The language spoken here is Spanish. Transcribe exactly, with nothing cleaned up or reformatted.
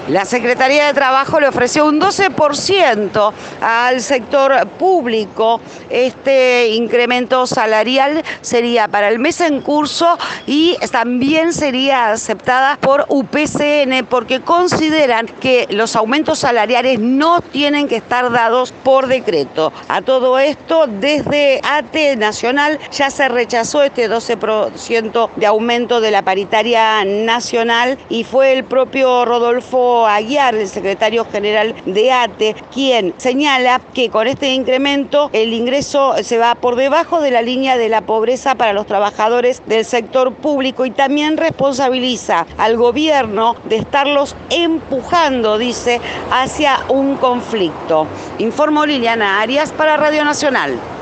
La Secretaría de Trabajo le ofreció un doce por ciento al sector público. Este incremento salarial sería para el mes en curso y también sería aceptada por U P C N porque consideran que los aumentos salariales no tienen que estar dados por decreto. A todo esto, desde A T E Nacional ya se rechazó este doce por ciento de aumento de la paritaria nacional y fue el propio Rodolfo Aguiar, el secretario general de A T E, quien señala que con este incremento el ingreso se va por debajo de la línea de la pobreza para los trabajadores del sector público y también responsabiliza al gobierno de estarlos empujando, dice, hacia un conflicto. Informó Liliana Arias para Radio Nacional.